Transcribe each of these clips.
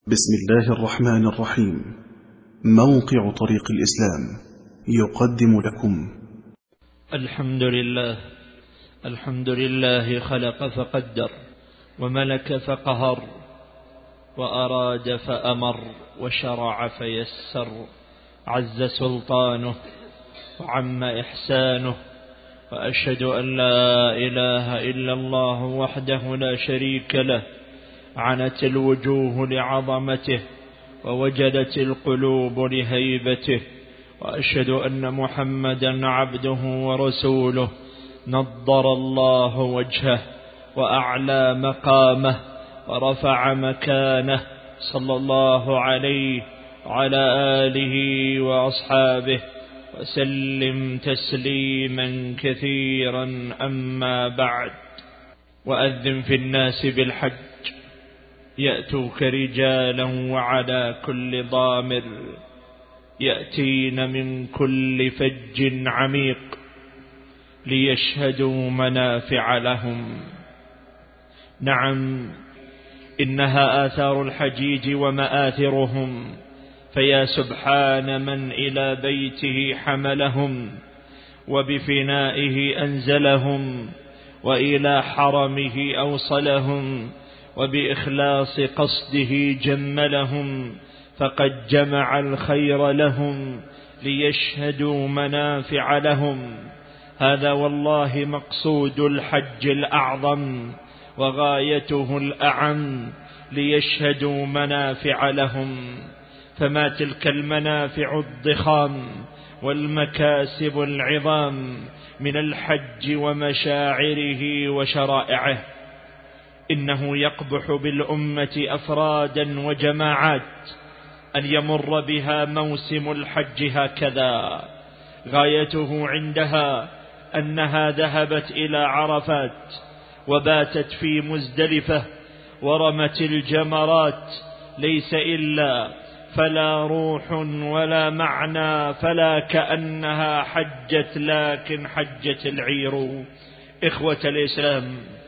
بسم الله الرحمن الرحيم. موقع طريق الإسلام يقدم لكم الحمد لله خلق فقدر، وملك فقهر، وأراد فأمر، وشرع فيسر. عز سلطانه وعم إحسانه، وأشهد أن لا إله إلا الله وحده لا شريك له. عنت الوجوه لعظمته، ووجلت القلوب لهيبته، وأشهد أن محمدا عبده ورسوله. نضر الله وجهه وأعلى مقامه ورفع مكانه، صلى الله عليه وعلى آله وأصحابه وسلم تسليما كثيرا. أما بعد، وأذن في الناس بالحج يأتوك رجالا وعلى كل ضامر يأتين من كل فج عميق ليشهدوا منافع لهم. نعم، إنها آثار الحجيج ومآثرهم، فيا سبحان من إلى بيته حملهم، وبفنائه أنزلهم، وإلى حرمه أوصلهم، وبإخلاص قصده جملهم. فقد جمع الخير لهم ليشهدوا منافع لهم. هذا والله مقصود الحج الأعظم وغايته الأعم، ليشهدوا منافع لهم. فما تلك المنافع الضخام والمكاسب العظام من الحج ومشاعره وشرائعه؟ إنه يقبح بالأمة أفرادا وجماعات أن يمر بها موسم الحج هكذا. غايته عندها أنها ذهبت إلى عرفات، وباتت في مزدلفة، ورمت الجمرات، ليس إلا فلا روح ولا معنى، فلا كأنها حجت لكن حجت العير. إخوة الإسلام،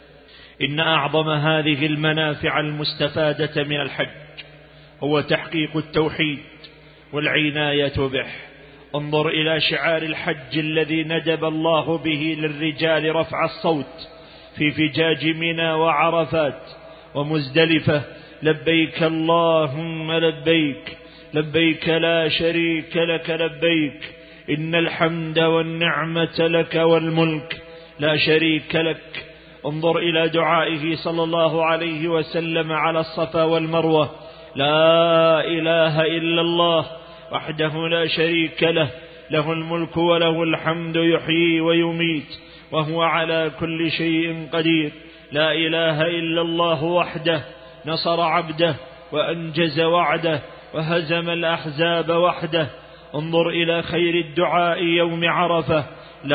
إن أعظم هذه المنافع المستفادة من الحج هو تحقيق التوحيد والعناية به. انظر إلى شعار الحج الذي ندب الله به للرجال رفع الصوت في فجاج منى وعرفات ومزدلفة: لبيك اللهم لبيك، لبيك لا شريك لك لبيك، إن الحمد والنعمة لك والملك لا شريك لك. انظر إلى دعائه صلى الله عليه وسلم على الصفا والمروة: لا إله إلا الله وحده لا شريك له، له الملك وله الحمد، يحيي ويميت وهو على كل شيء قدير. لا إله إلا الله وحده نصر عبده وأنجز وعده وهزم الأحزاب وحده. انظر إلى خير الدعاء يوم عرفة: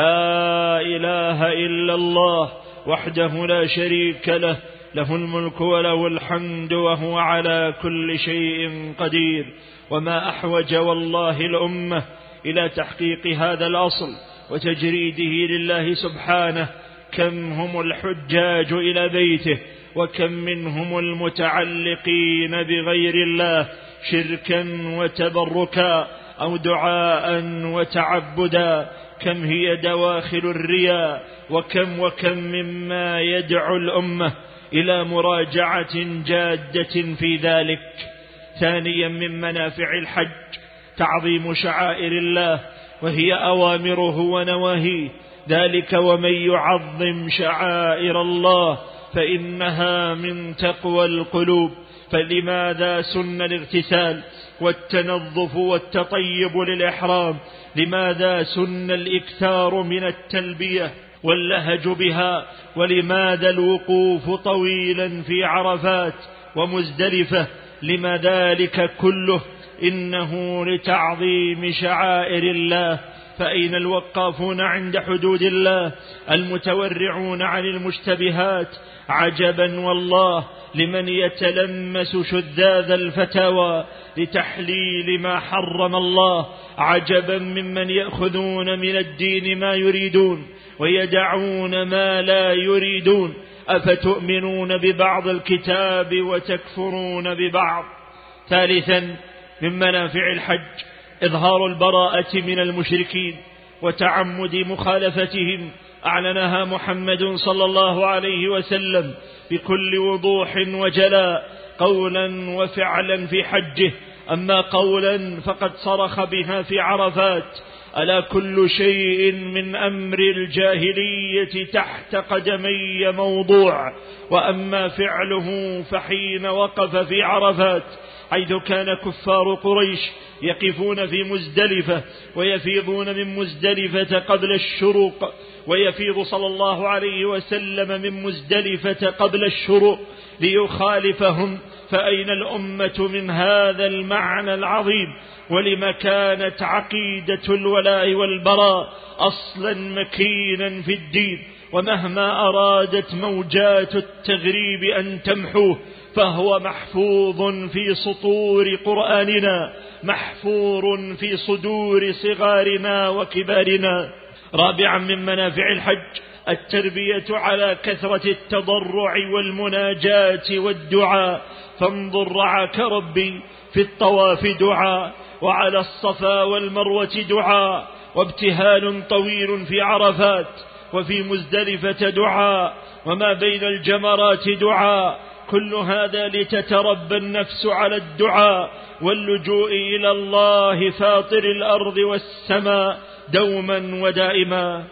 لا إله إلا الله وحده لا شريك له، له الملك وله الحمد وهو على كل شيء قدير. وما أحوج والله الأمة إلى تحقيق هذا الأصل وتجريده لله سبحانه. كم هم الحجاج إلى بيته، وكم منهم المتعلقين بغير الله شركا وتبركا أو دعاء وتعبدا. كم هي دواخل الرياء، وكم مما يدعو الأمة إلى مراجعة جادة في ذلك. ثانيا، من منافع الحج تعظيم شعائر الله، وهي أوامره ونواهيه. ذلك ومن يعظم شعائر الله فإنها من تقوى القلوب. فلماذا سن الاغتسال والتنظف والتطيب للإحرام؟ لماذا سن الإكثار من التلبية واللهج بها؟ ولماذا الوقوف طويلا في عرفات ومزدلفة؟ لما ذلك كله؟ إنه لتعظيم شعائر الله. فأين الوقافون عند حدود الله المتورعون عن المشتبهات؟ عجبا والله لمن يتلمس شذاذ الفتاوى لتحليل ما حرم الله. عجبا ممن يأخذون من الدين ما يريدون ويدعون ما لا يريدون. أفتؤمنون ببعض الكتاب وتكفرون ببعض؟ ثالثا من منافع الحج إظهار البراءة من المشركين وتعمد مخالفتهم، أعلنها محمد صلى الله عليه وسلم بكل وضوح وجلاء قولا وفعلا في حجه. أما قولا فقد صرخ بها في عرفات: ألا كل شيء من أمر الجاهلية تحت قدمي موضوع. وأما فعله فحين وقف في عرفات، حيث كان كفار قريش يقفون في مزدلفة ويفيضون من مزدلفة قبل الشروق، ويفيض صلى الله عليه وسلم من مزدلفة قبل الشروق ليخالفهم، فأين الأمة من هذا المعنى العظيم؟ ولما كانت عقيدة الولاء والبراء أصلا مكينا في الدين، ومهما أرادت موجات التغريب أن تمحوه فهو محفوظ في سطور قرآننا، محفور في صدور صغارنا وكبارنا. رابعا من منافع الحج التربية على كثرة التضرع والمناجاة والدعاء. فانظر رعاك ربي في الطواف دعاء، وعلى الصفا والمروة دعاء، وابتهال طويل في عرفات، وفي مزدلفة دعاء، وما بين الجمرات دعاء. كل هذا لتتربى النفس على الدعاء واللجوء إلى الله فاطر الأرض والسماء دوما ودائما.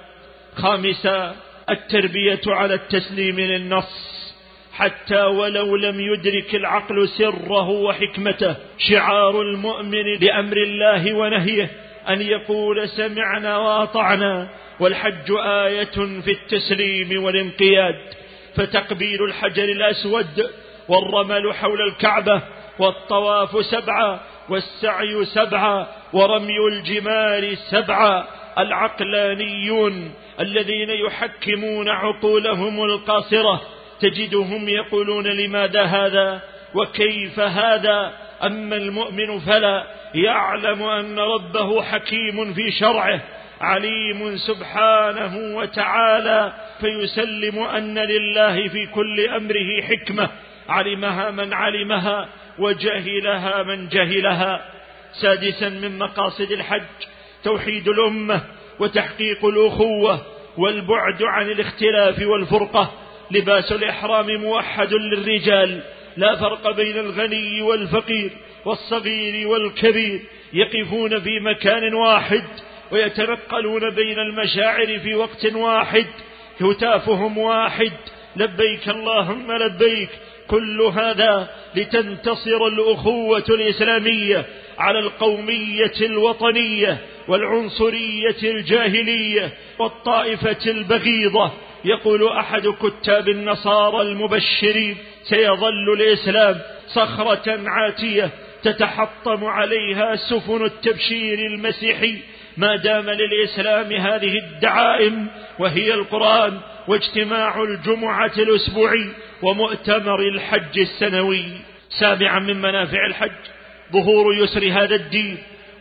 خامسا التربية على التسليم للنص حتى ولو لم يدرك العقل سره وحكمته. شعار المؤمن لأمر الله ونهيه أن يقول سمعنا وأطعنا، والحج آية في التسليم والانقياد. فتقبيل الحجر الأسود، والرمل حول الكعبة، والطواف 7، والسعي 7، ورمي الجمار 7. العقلانيون الذين يحكمون عقولهم القاصرة تجدهم يقولون لماذا هذا وكيف هذا. أما المؤمن فلا، يعلم أن ربه حكيم في شرعه عليم سبحانه وتعالى، فيسلم أن لله في كل أمره حكمة علمها من علمها وجهلها من جهلها. سادسا من مقاصد الحج توحيد الأمة وتحقيق الأخوة والبعد عن الاختلاف والفرقة. لباس الإحرام موحد للرجال، لا فرق بين الغني والفقير والصغير والكبير، يقفون في مكان واحد ويتنقلون بين المشاعر في وقت واحد، هتافهم واحد: لبيك اللهم لبيك. كل هذا لتنتصر الأخوة الإسلامية على القومية الوطنية والعنصرية الجاهلية والطائفة البغيضة. يقول أحد كتاب النصارى المبشرين: سيظل الإسلام صخرة عاتية تتحطم عليها سفن التبشير المسيحي ما دام للإسلام هذه الدعائم، وهي القرآن واجتماع الجمعة الأسبوعي ومؤتمر الحج السنوي. سابعا من منافع الحج ظهور يسر هذا الدين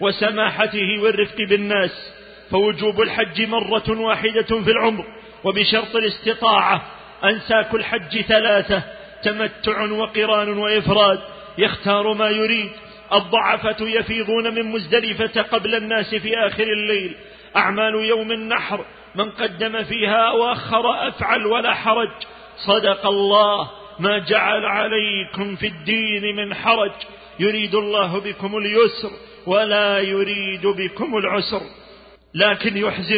وسماحته والرفق بالناس. فوجوب الحج مرة واحدة في العمر، وبشرط الاستطاعة. أنساك الحج 3: تمتع وقران وإفراد، يختار ما يريد. الضعفة يفيضون من مزدلفة قبل الناس في آخر الليل. أعمال يوم النحر من قدم فيها وأخر أفعل ولا حرج. صدق الله، ما جعل عليكم في الدين من حرج، يريد الله بكم اليسر ولا يريد بكم العسر. لكن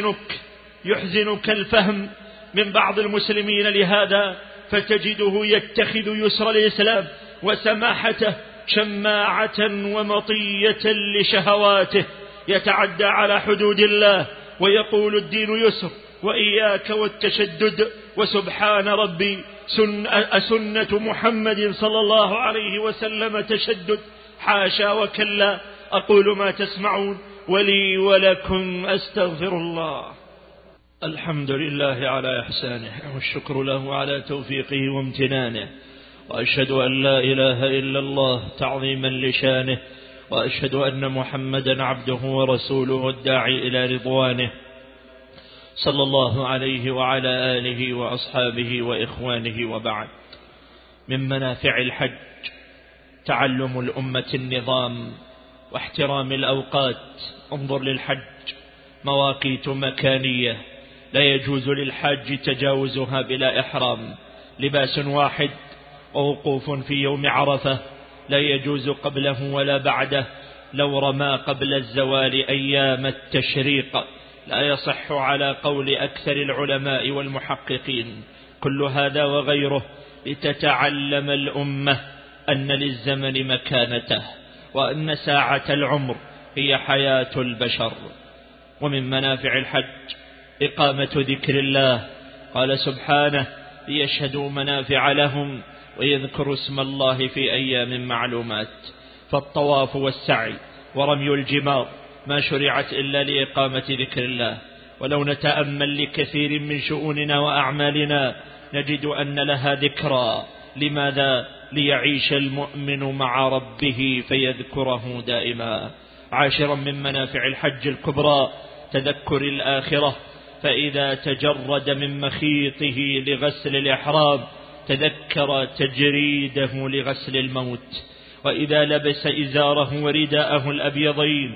يحزنك الفهم من بعض المسلمين لهذا، فتجده يتخذ يسر الإسلام وسماحته شماعة ومطية لشهواته، يتعدى على حدود الله ويقول الدين يسر وإياك والتشدد. وسبحان ربي، سنة محمد صلى الله عليه وسلم تشدد، حاشا وكلا. أقول ما تسمعون، ولي ولكم أستغفر الله. الحمد لله على إحسانه، والشكر له على توفيقه وامتنانه، وأشهد أن لا إله إلا الله تعظيما لشانه، وأشهد أن محمدا عبده ورسوله الداعي إلى رضوانه، صلى الله عليه وعلى آله وأصحابه وإخوانه. وبعد، من منافع الحج تعلم الأمة النظام واحترام الأوقات. انظر للحج مواقيت مكانية لا يجوز للحاج تجاوزها بلا إحرام، لباس واحد، ووقوف في يوم عرفة لا يجوز قبله ولا بعده، لو رمى قبل الزوال أيام التشريق لا يصح على قول أكثر العلماء والمحققين. كل هذا وغيره لتتعلم الأمة أن للزمن مكانته، وأن ساعة العمر هي حياة البشر. ومن منافع الحج إقامة ذكر الله، قال سبحانه ليشهدوا منافع لهم ويذكروا اسم الله في أيام معلومات. فالطواف والسعي ورمي الجمار ما شرعت إلا لإقامة ذكر الله. ولو نتأمل لكثير من شؤوننا وأعمالنا نجد أن لها ذكرى. لماذا؟ ليعيش المؤمن مع ربه فيذكره دائما. عاشرا من منافع الحج الكبرى تذكر الآخرة، فإذا تجرد من مخيطه لغسل الإحرام تذكر تجريده لغسل الموت، وإذا لبس إزاره ورداءه الأبيضين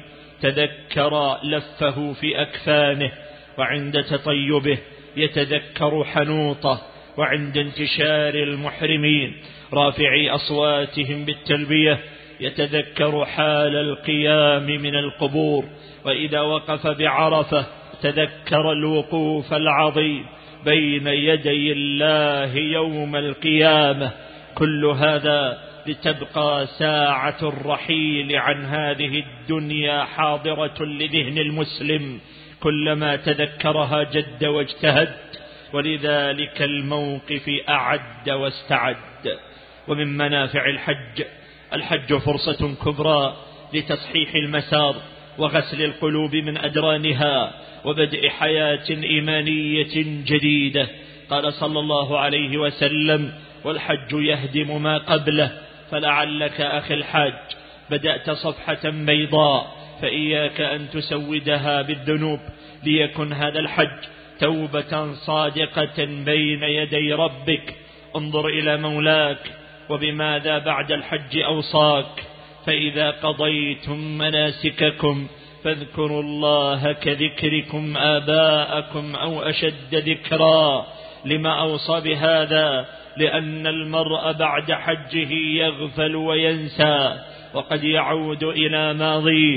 تذكر لفه في أكفانه، وعند تطيبه يتذكر حنوطه، وعند انتشار المحرمين رافعي أصواتهم بالتلبية يتذكر حال القيام من القبور، وإذا وقف بعرفة تذكر الوقوف العظيم بين يدي الله يوم القيامة. كل هذا لتبقى ساعة الرحيل عن هذه الدنيا حاضرة لذهن المسلم، كلما تذكرها جد واجتهد، ولذلك الموقف أعد واستعد. ومن منافع الحج فرصة كبرى لتصحيح المسار وغسل القلوب من أدرانها وبدء حياة إيمانية جديدة. قال صلى الله عليه وسلم: والحج يهدم ما قبله، فلعلك أخي الحاج بدأت صفحة بيضاء، فإياك أن تسودها بالذنوب، ليكن هذا الحج توبة صادقة بين يدي ربك. انظر إلى مولاك وبماذا بعد الحج أوصاك: فإذا قضيتم مناسككم فاذكروا الله كذكركم آباءكم أو أشد ذكرا. لما أوصى بهذا؟ لأن المرء بعد حجه يغفل وينسى وقد يعود إلى ماضيه،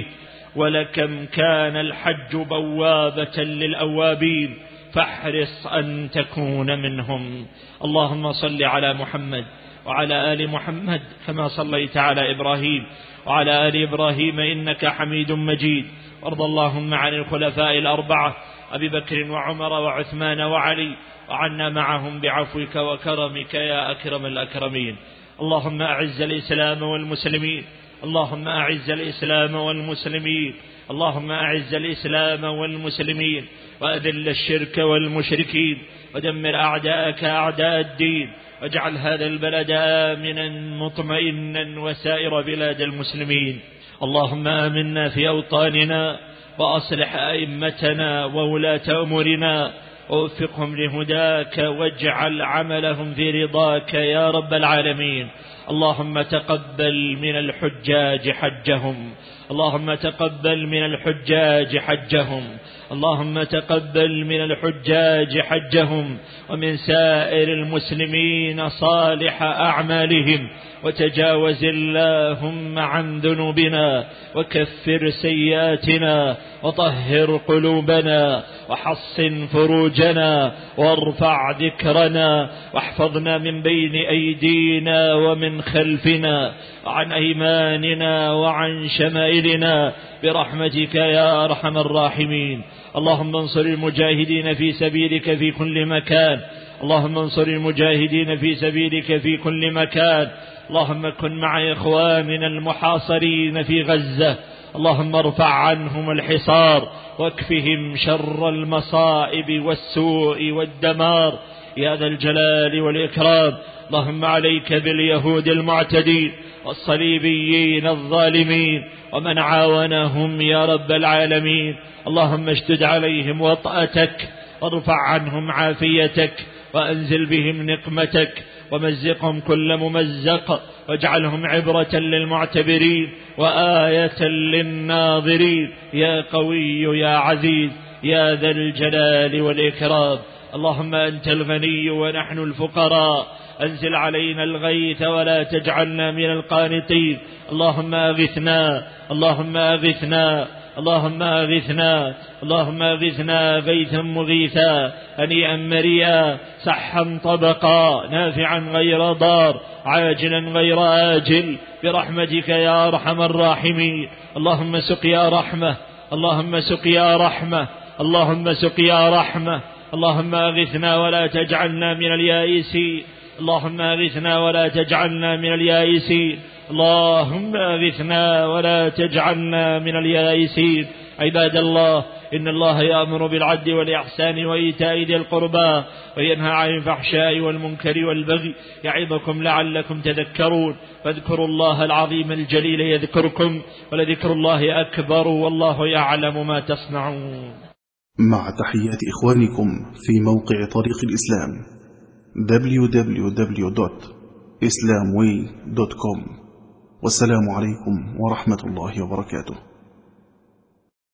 ولكم كان الحج بوابة للأوابين، فاحرص أن تكون منهم. اللهم صل على محمد وعلى آل محمد كما صليت على إبراهيم وعلى آل إبراهيم إنك حميد مجيد. وارض اللهم عن الخلفاء الأربعة أبي بكر وعمر وعثمان وعلي، وعنا معهم بعفوك وكرمك يا أكرم الأكرمين. اللهم أعز الإسلام والمسلمين، اللهم أعز الإسلام والمسلمين، اللهم أعز الإسلام والمسلمين، وأذل الشرك والمشركين، ودمر أعداءك أعداء الدين، واجعل هذا البلد آمنا مطمئنا وسائر بلاد المسلمين. اللهم آمنا في أوطاننا، وأصلح أئمتنا وولاة أمورنا، ووفقهم لهداك، واجعل عملهم في رضاك يا رب العالمين. اللهم تقبل من الحجاج حجهم، اللهم تقبل من الحجاج حجهم، اللهم تقبل من الحجاج حجهم، ومن سائر المسلمين صالح أعمالهم، وتجاوز اللهم عن ذنوبنا، وكفر سيئاتنا، وطهر قلوبنا، وحصن فروجنا، وارفع ذكرنا، واحفظنا من بين أيدينا ومن خلفنا وعن أيماننا وعن شمائلنا برحمتك يا أرحم الراحمين. اللهم انصر المجاهدين في سبيلك في كل مكان، اللهم انصر المجاهدين في سبيلك في كل مكان. اللهم كن مع إخواننا المحاصرين في غزة، اللهم ارفع عنهم الحصار واكفهم شر المصائب والسوء والدمار يا ذا الجلال والإكرام. اللهم عليك باليهود المعتدين والصليبيين الظالمين ومن عاونهم يا رب العالمين. اللهم اشدد عليهم وطأتك، وارفع عنهم عافيتك، وأنزل بهم نقمتك، ومزقهم كل ممزق، واجعلهم عبرة للمعتبرين وآية للناظرين، يا قوي يا عزيز يا ذا الجلال والإكرام. اللهم أنت الغني ونحن الفقراء، أنزل علينا الغيث ولا تجعلنا من القانطين. اللهم أغثنا، اللهم أغثنا، اللهم أغثنا، اللهم أغثنا غيثا مغيثا هنيئا مريئا سحا طبقا نافعا غير ضار عاجلا غير آجل برحمتك يا أرحم الراحمين. اللهم سقيا رحمة، اللهم سقيا رحمة، اللهم سقيا رحمة. اللهم أغثنا ولا تجعلنا من اليائسين، اللهم أغثنا ولا تجعلنا من اليائسين، اللهم أغثنا ولا تجعلنا من اليائسين. عباد الله، إن الله يأمر بالعدل والإحسان وإيتاء ذي القربى وينهى عن الفحشاء والمنكر والبغي يعظكم لعلكم تذكرون. فاذكروا الله العظيم الجليل يذكركم، ولذكر الله أكبر، والله يعلم ما تصنعون. مع تحيات إخوانكم في موقع طريق الإسلام www.islamway.com. والسلام عليكم ورحمة الله وبركاته.